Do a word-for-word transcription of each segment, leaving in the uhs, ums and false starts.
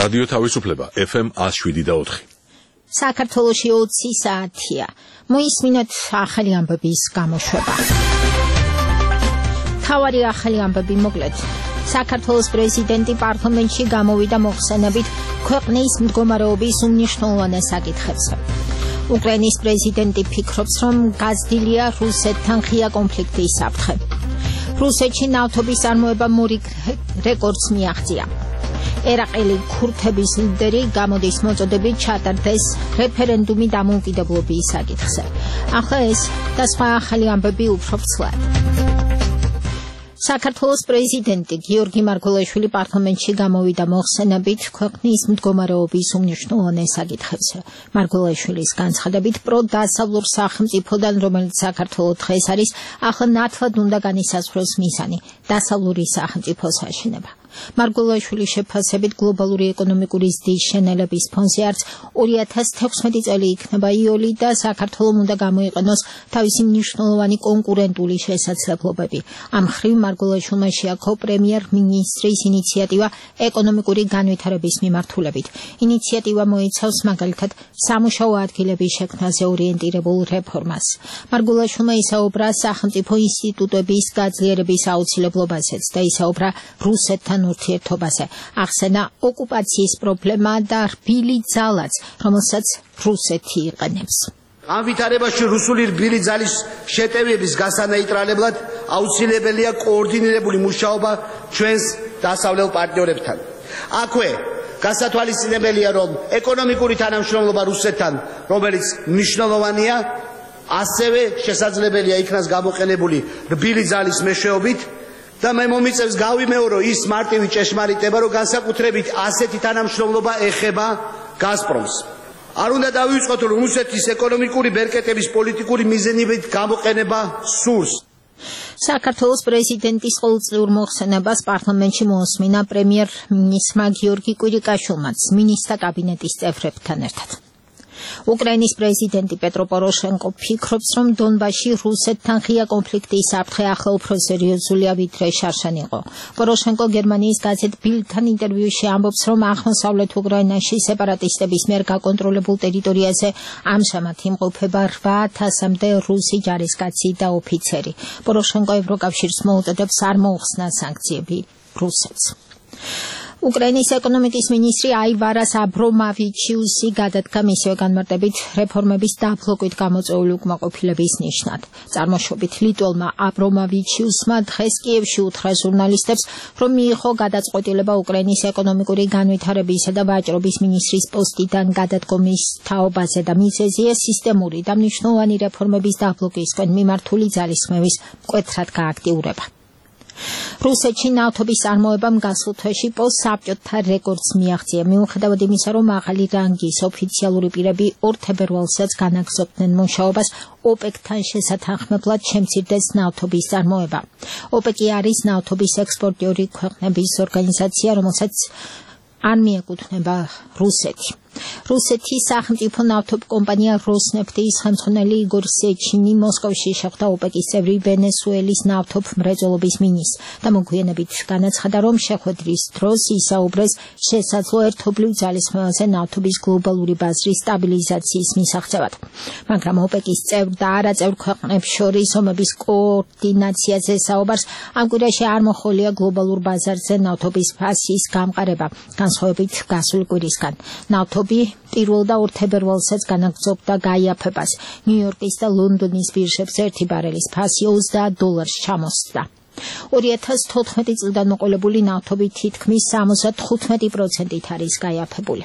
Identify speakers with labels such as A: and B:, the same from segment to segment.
A: რადიო თავისუფლება ეფ ემ one oh seven და four.
B: საქართველოში ოცი საათია. მოისმინოთ ახალი ამბების გამოშვება. თავარი ახალი ამბები მოკლედ. საქართველოს პრეზიდენტი პარლამენტში გამოვიდა მოხსენებით ქვეყნის მდგომარეობის უმნიშვნელოვანეს საკითხებზე. უკრაინის პრეზიდენტი ფიქრობს, რომ გაზრდილია რუსეთთან ღია კონფლიქტის საფრთხე. რუსეთში ნავთობის წარმოება მორი რეკორდს მიაღწია. ერაყელი ქურთების ლიდერი გამოდის მოწოდებით ჩატარდეს რეფერენდუმი დამოუკიდებლობის საკითხზე. ახლა ეს და სხვა ახალი ამბები უფრო ცვლად. საქართველოს პრეზიდენტი გიორგი მარგველაშვილი პარლამენტში გამოვიდა მოხსენებით ქვეყნის მდგომარეობის უმნიშვნელოვანეს საკითხებზე. მარგველაშვილის განცხადებით, პროდასავლურ სახელმწიფოდან, რომელიც საქართველოს დღეს არის, ახლა ნათლად უნდა განისაზღვროს მიზანი დასავლური სახელმწიფოს აშენება. მარგველაშვილის შეფასებით გლობალური ეკონომიკური ზრდის შენელების ფონზე არც ორი ათას თექვსმეტი წელი იქნება იოლი და საქართველოს უნდა გამოიყენოს თავისი მნიშვნელოვანი კონკურენტული შესაძლებლობები. ამ მხრივ მარგველაშვილმა შეაქო პრემიერ-მინისტრის ინიციატივა ეკონომიკური განვითარების მიმართულებით. ინიციატივა მოიცავს მაგალითად სამუშაო ადგილების შექმნაზე ორიენტირებულ რეფორმას. მარგველაშვილმა ისაუბრა სახელმწიფო ინსტიტუტების გაძლიერების აუცილებლობაზეც და ისაუბრა რუსეთთან ურთიერთობაზე. ახსენა ოკუპაციის პრობლემა და რბილი ძალაც, რომელსაც რუსეთი იყენებს.
C: ამ ვითარებაში რუსული რბილი ძალის შეტევების გასანეიტრალებლად აუცილებელია კოორდინირებული მუშაობა ჩვენს დასავლელ პარტნიორებთან. აქვე გასათვალისწინებელია, რომ ეკონომიკური თანამშრომლობა რუსეთთან, რომელიც მნიშვნელოვანია, ასევე შესაძლებელია იქნას გამოყენებული რბილი ძალის მეშვეობით და მე მომიწევს გავიმეორო ის მარტივი ჭეშმარიტება, რომ განსაკუთრებით ასეთი თანამშრომლობა ეხება გაზპრომს. არ უნდა დავიწყოთ, რომ რუსეთის ეკონომიკური ბერკეტების პოლიტიკური მიზნებით გამოყენება სურს.
B: საქართველოს პრეზიდენტის ყოველწლიურ მოხსენებას პარლამენტში მოусმინა პრემიერ-მინისტრმა გიორგი კვირიკაშვილმაც მინისტრთა კაბინეტის წევრებთან ერთად. უკრაინის პრეზიდენტი პეტრო პოროშენკო ფიქრობს, რომ დონბასში რუსეთთან ღია კონფლიქტის საფრთხე ახლა უფრო სერიოზულია, ვიდრე შარშან იყო. პოროშენკო გერმანიის გაზეთ ბილდთან ინტერვიუში ამბობს, რომ აღმოსავლეთ უკრაინაში სეპარატისტების მიერ გაკონტროლებულ ტერიტორიაზე ამჟამად იმყოფება რვა ათასამდე რუსი ჯარისკაცი და ოფიცერი. პოროშენკო ევროკავშირს მოუწოდებს არ მოუხსნა სანქციები რუსეთს. უკრაინის ეკონომიკის მინისტრი აივარას აბრომავიჩიუსი გადადგა მისივე განმარტებით რეფორმების დაბლოკვით გამოწვეული უკმაყოფილების ნიშნად. წარმოშობით ლიტველმა აბრომავიჩიუსმა დღეს კიევში უთხრა ჟურნალისტებს, რომ მიიღო გადაწყვეტილება უკრაინის ეკონომიკური განვითარებისა და ვაჭრობის მინისტრის პოსტიდან გადადგომის თაობაზე და მიზეზია სისტემური და მნიშვნელოვანი რეფორმების დაბლოკისკენ მიმართული ძალისხმევის მკვეთრად გააქტიურება. რუსეთში ნავთობის წარმოებამ გასულ თვეში პოსტსაბჭოთა რეკორდს მიაღწია. მიუხედავად იმისა, რომ მაღალი რანგის ოფიციალური პირები ორ თებერვალსაც განაგრძობდნენ მუშაობას, ოპეკთან შესათანხმებლად შემცირდეს ნავთობის წარმოება. ოპეკი არის ნავთობის ექსპორტიორი ქვეყნების ორგანიზაცია, რომელსაც არ მიეკუთვნება რუსეთი. რუსეთის სახელმწიფო ნავთობ კომპანია როსნეფტის ხელმძღვანელი იგორ სეჩინი მოსკოვში შეხვდა ოპეკის წევრი ვენესუელის ნავთობ მრეწველობის მინისტრს და მოგვიანებით განაცხადა, რომ შეხვედრის დროს ისაუბრეს შესაძლო ერთობლივ ძალისხმევაზე ნავთობის გლობალური ბაზრის სტაბილიზაციის მისაღწევად. მაგრამ ოპეკის წევრ და არაწევრ ქვეყნებს შორის ომების კოორდინაციაზე საუბარს ამ კვირაში არ მოხოლია გლობალურ ბაზარზე ნავთობის ფასის გამყარება, განსხვავებით გასული კვირისგან. ნავთობი პირველ და ორ თებერვალსაც განაგრძობდა გაიაფებას. ნიუ-იორკის და ლონდონის ბირჟებზე ერთი ბარელის ფასი ოცდაათ დოლარს ჩამოსცდა. ორი ათას თოთხმეტი წლიდან მოყოლებული ნავთობი თითქმის სამოცდათხუთმეტი პროცენტით არის გაიაფებული.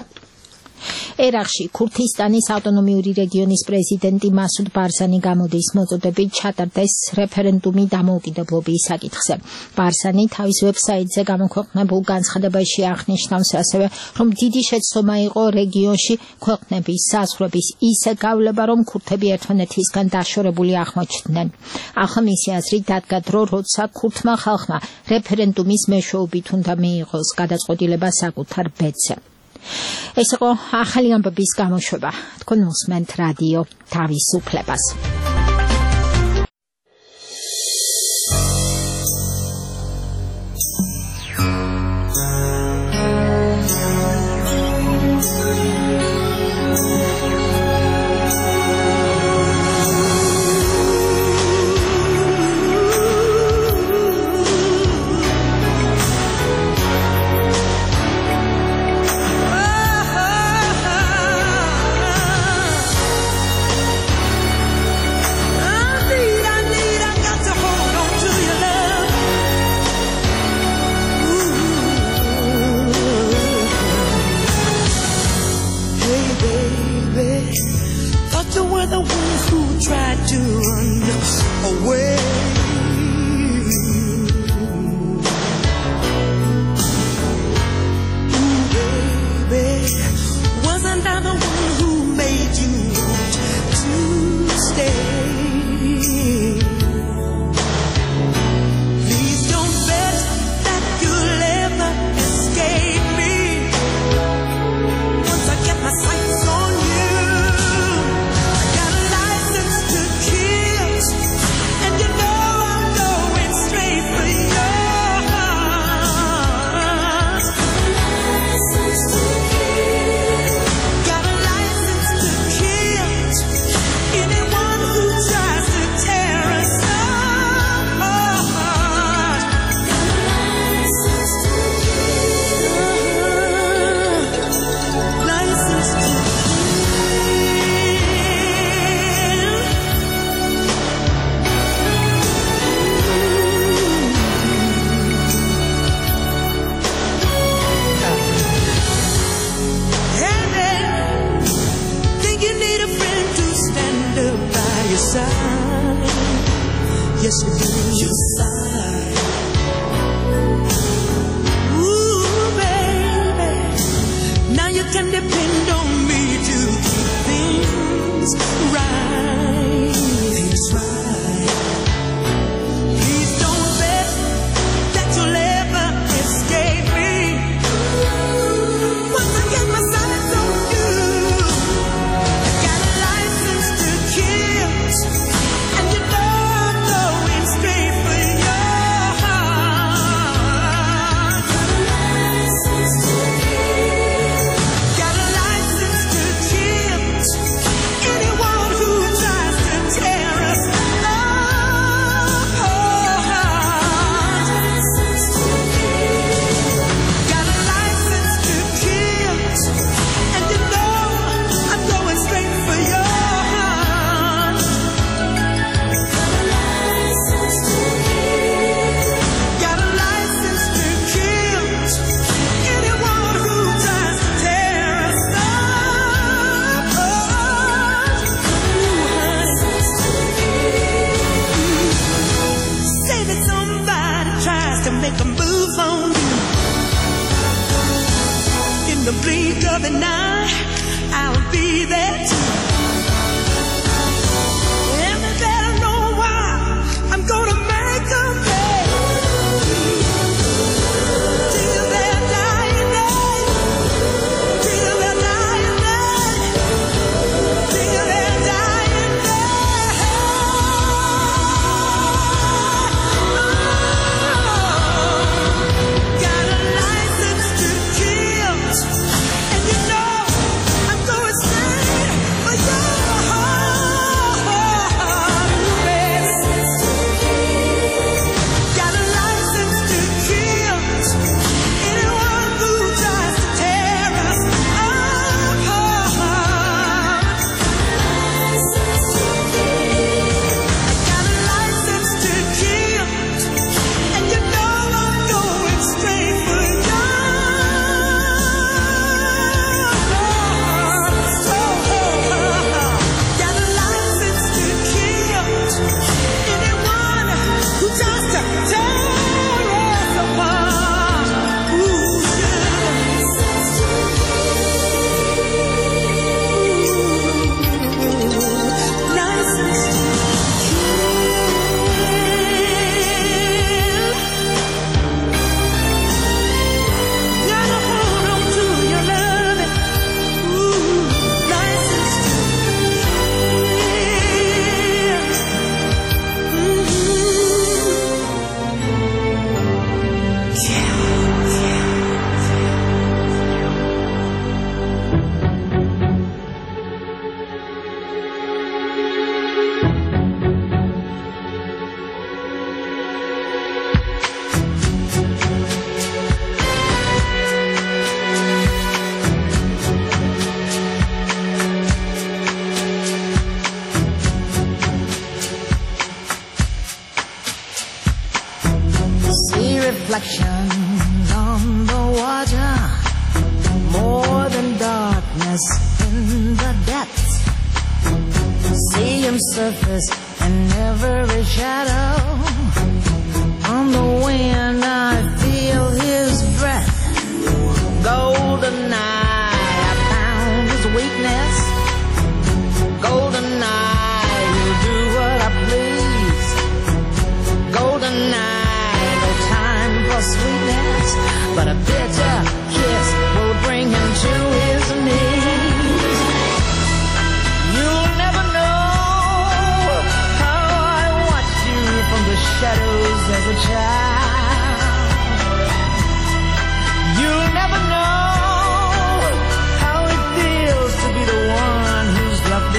B: ერაყში ქურთისტანის ავტონომიური რეგიონის პრეზიდენტი მასუდ ბარზანი გამოდის მოწოდებით ჩატარდეს რეფერენდუმი დამოუკიდებლობის საკითხზე. ბარზანი თავის ვებსაიტზე გამოქვეყნებულ განცხადებაში აღნიშნავს ასევე, რომ დიდი შეცდომა იყო რეგიონში ქვეყნების საზღვრების ისე გავლება, რომ ქურთები ერთმანეთისგან დაშორებული აღმოჩნდნენ. ახლა მისი აზრით დადგა დრო, როცა ქურთმა ხალხმა რეფერენდუმის მეშვეობით უნდა მიიღოს გადაწყვეტილება საკუთარ ბედზე. ეს იყო ახალი ამბების გამოშვება. თქვენ უსმენთ რადიო თავისუფლებას.
D: Yes, you do. You sigh. Ooh, baby. Now you can depend on me to keep things right. Things right. Please don't bet that you'll ever escape me. Once I get my sights on you, I got a license to kill, and you know I'm going straight for your heart. Got a license to kill, got a license to kill anyone who tries to tear us apart. Got a license to kill, and you know I'm going straight for your heart. Got a license to kill anyone who tries to tear us apart. Say that somebody tries to make a move on you. In the blink of an eye, I'll be there too. And they better know why I'm gonna make them pay. Till their dying day. Till their dying day. Till their dying day. Got a license to kill, and you know I'm going straight for your heart, baby. Got a license to kill anyone who tries to tear us apart. Got a license to kill, and you know I'm going straight for your heart. Got a license to kill anyone who tries to tear us apart. Ooh, license to kill. Gotta hold on to your loving. Ooh, license to
B: See reflections on the water, more than darkness in the depths. See him surface in every shadow. On the wind I feel his breath. Golden eye, I found his weakness. Golden eye, he'll do what I please. Golden eye, no time for sweetness, but a bitter kiss will bring him to his knees. You'll never know how I watched you from the shadows as a child. You'll never know how it feels to be the one who's left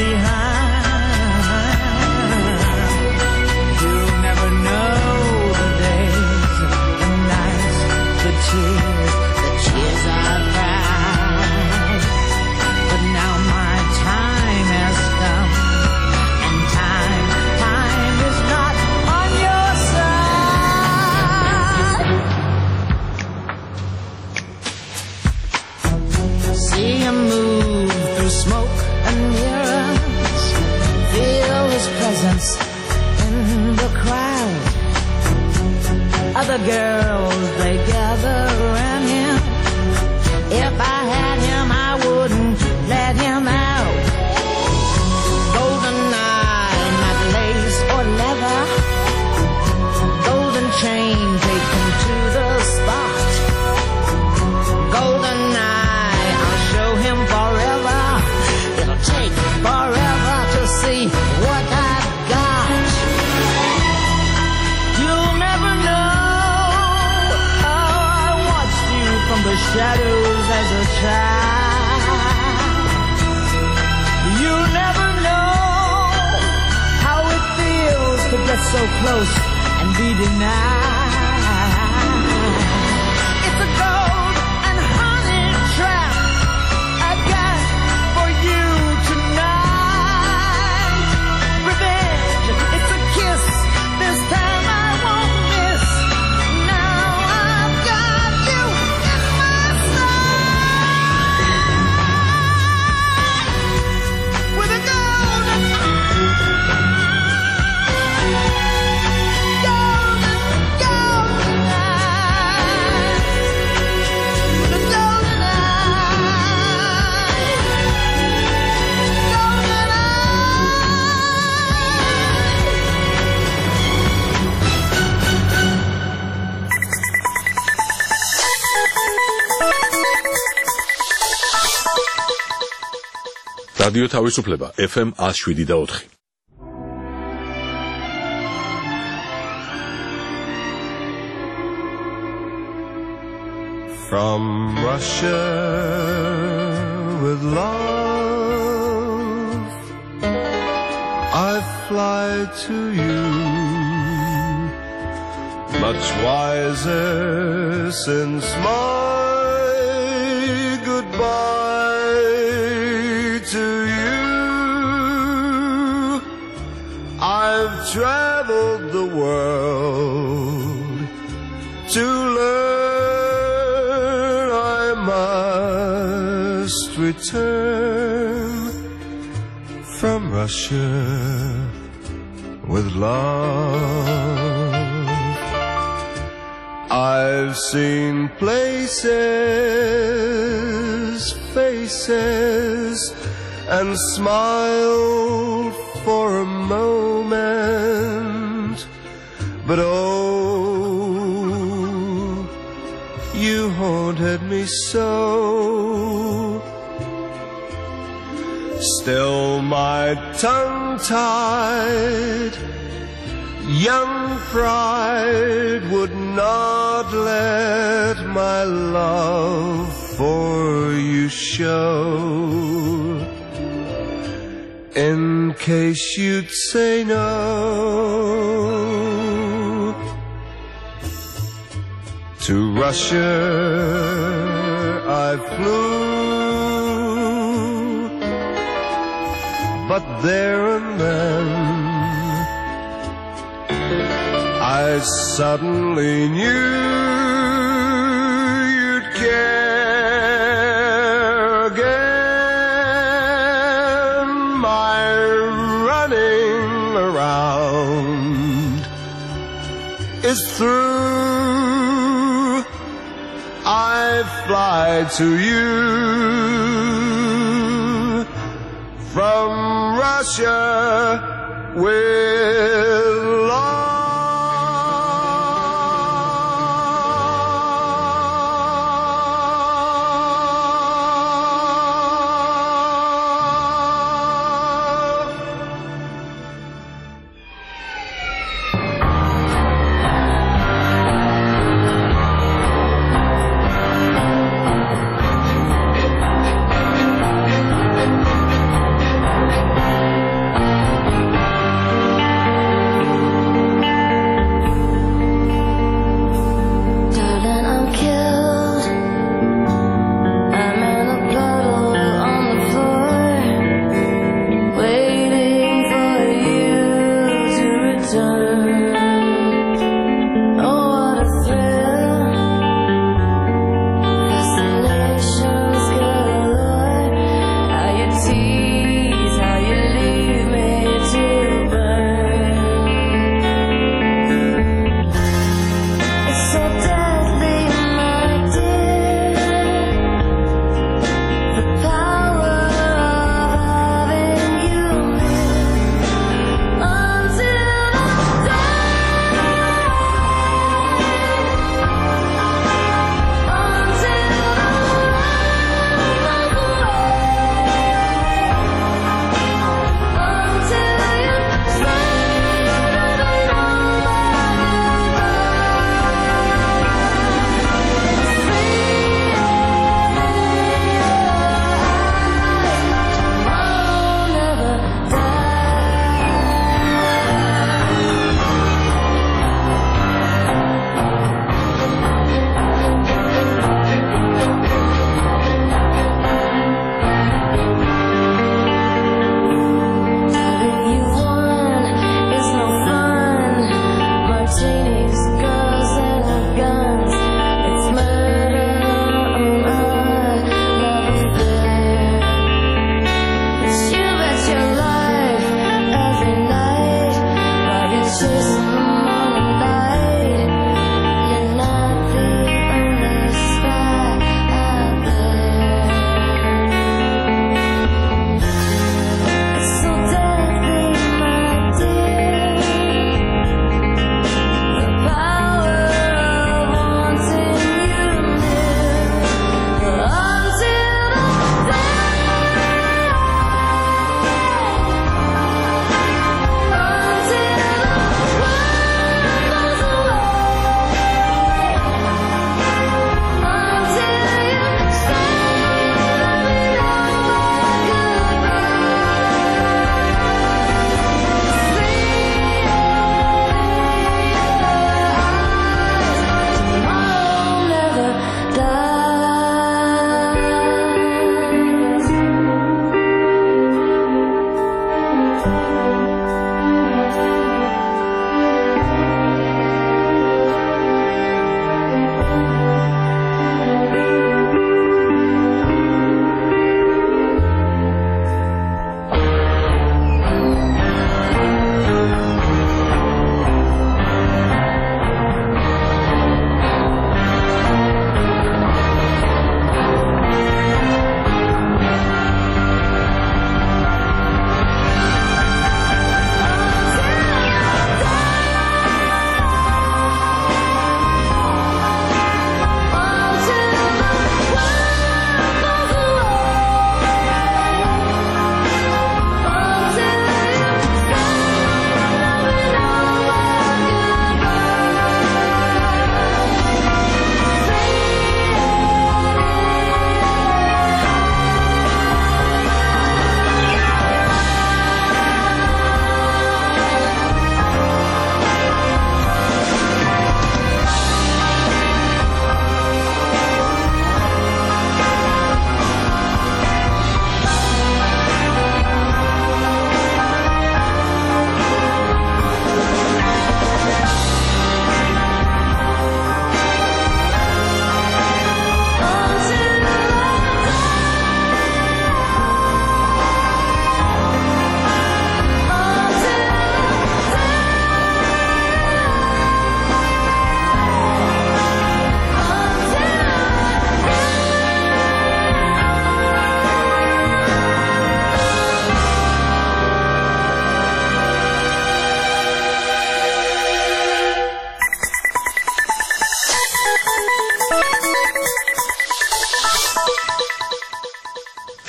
B: behind. You'll never know the days, the nights, the tears,
E: other girls, they gather around him. If I had him, I wouldn't let him out. Golden eye, not lace or leather. Golden chain, take him to the spot. Golden eye, I'll show him forever. It'll take forever to see what I've got. You'll never know how I watched you from the shadows as a child. You'll never know how it feels to get so close and be denied. It's a gold and honey trap I got for you tonight. Revenge, it's a kiss. This time I won't miss. Now I've got you in my sight. With a golden golden, golden eye. With a golden eye. Golden
A: რადიო თავისუფლება F M one oh seven და four.
F: From Russia with love, I fly to you, much wiser since my goodbye to you. I've traveled the world to learn I must return from Russia with love. I've seen places, faces, and smiled for a moment, but oh, you haunted me so. Still my tongue-tied young pride would not let my love for you show, in case you'd say no. To Russia I flew, but there and then I suddenly knew you'd care again. My running around is through. I fly to you from Russia with love.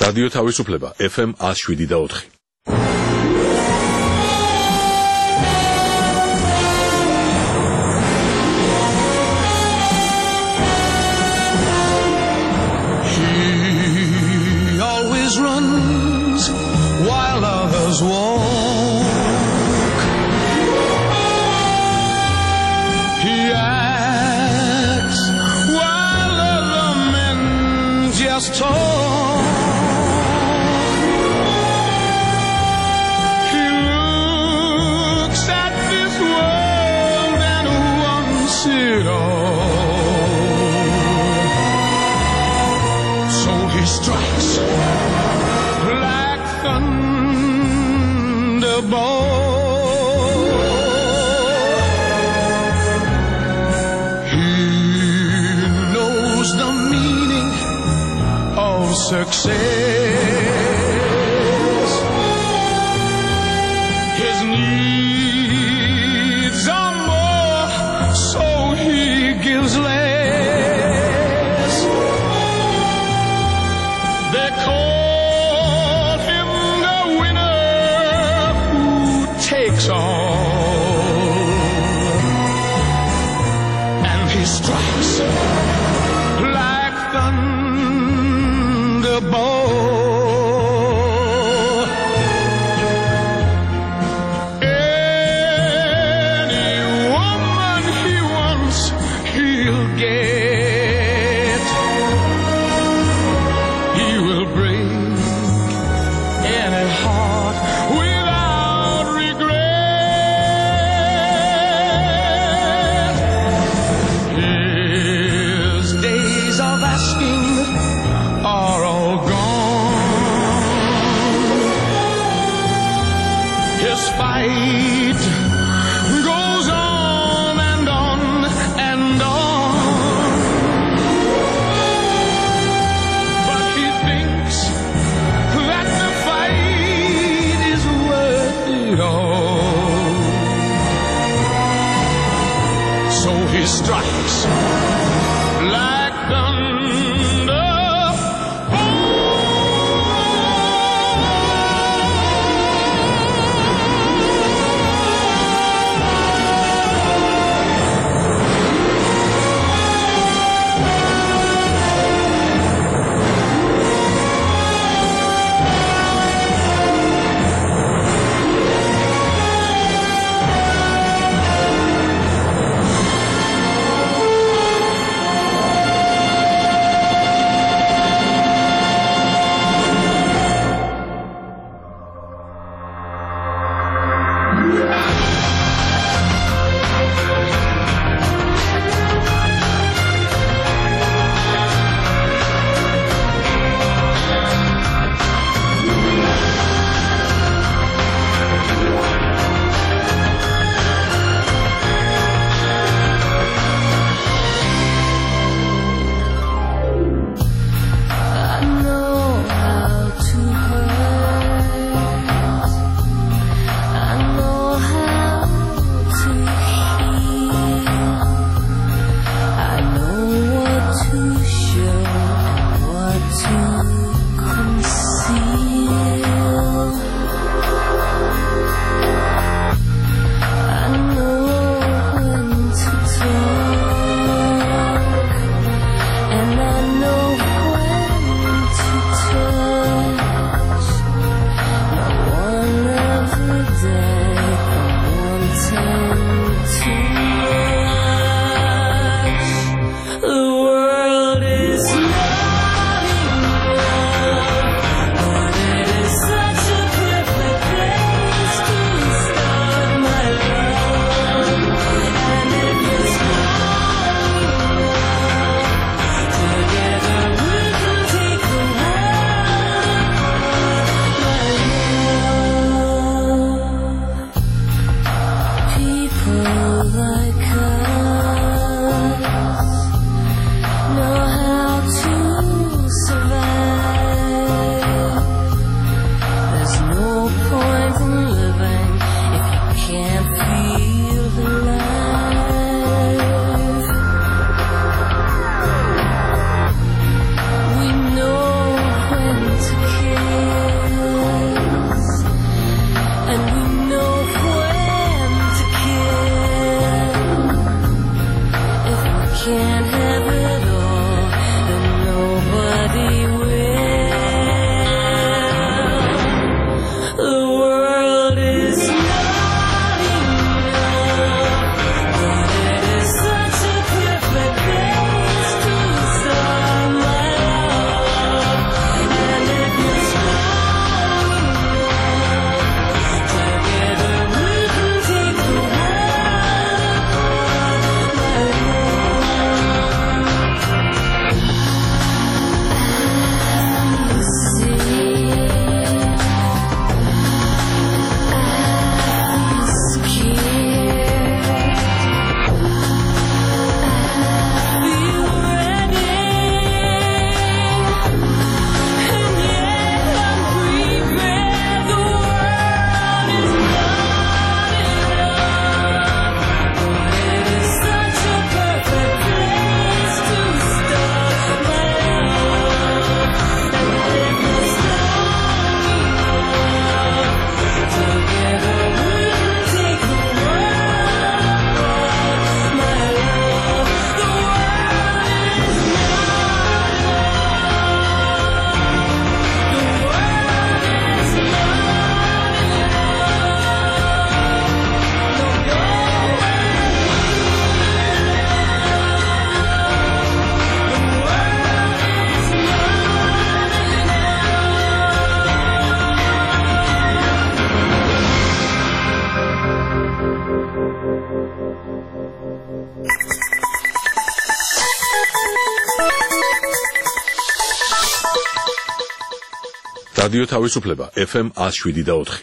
A: რადიო თავისუფლება ეფ ემ one oh seven და four.
F: He always runs while others walk. He acts while other men just talk. He looks at this world and wants it all. So he strikes like thunderbolt. He knows the meaning of success. His needs are more, so he gives less. They call him the winner who takes all, and he strikes like thunderbolt. Any woman he wants, he'll get. He will break any heart without regret. His days of asking are all gone. His fight goes on and on and on. But he thinks that the fight is worth it all. So he strikes like thunder.
G: I know how to hurt. I know how to heal. I know what to show, what to conceal. I know when to talk, and I know when to touch. Not one of the deck, wanting too much. The world is not enough, but it is such a perfect place to start my love. And if you're strong enough, together we can take the world apart, my love. People
A: რადიო თავისუფლება ეფ ემ one oh seven და four.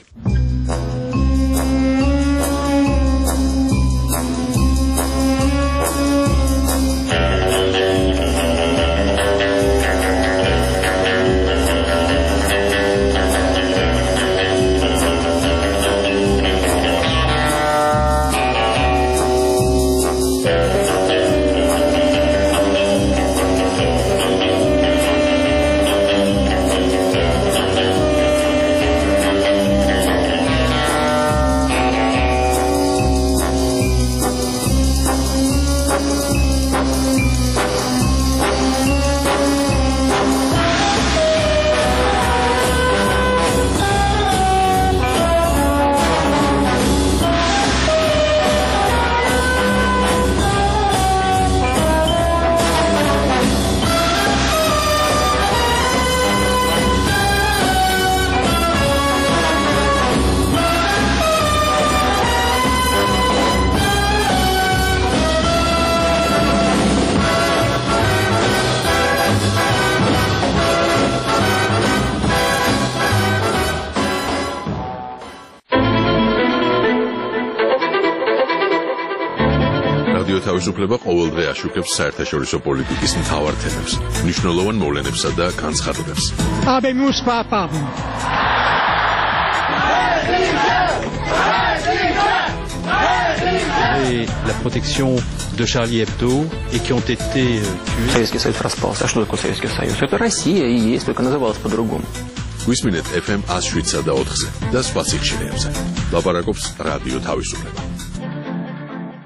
A: თავისუფლება ყოველდღე აშუქებს საერთაშორისო პოლიტიკის მთავარ თემებს, მნიშვნელოვან მოვლენებსა და განცხადებებს.
H: Habemus papam.
I: Et la protection de Charlie Hebdo et qui ont été tués.
J: Советский Союз распался. А что такое Советский Союз? Это Россия и есть, только называлась по-другому.
A: გვისმინეთ ეფ ემ one oh seven და four-ზე და სხვა სიხშირეებზე. ლაპარაკობს რადიო თავისუფლება.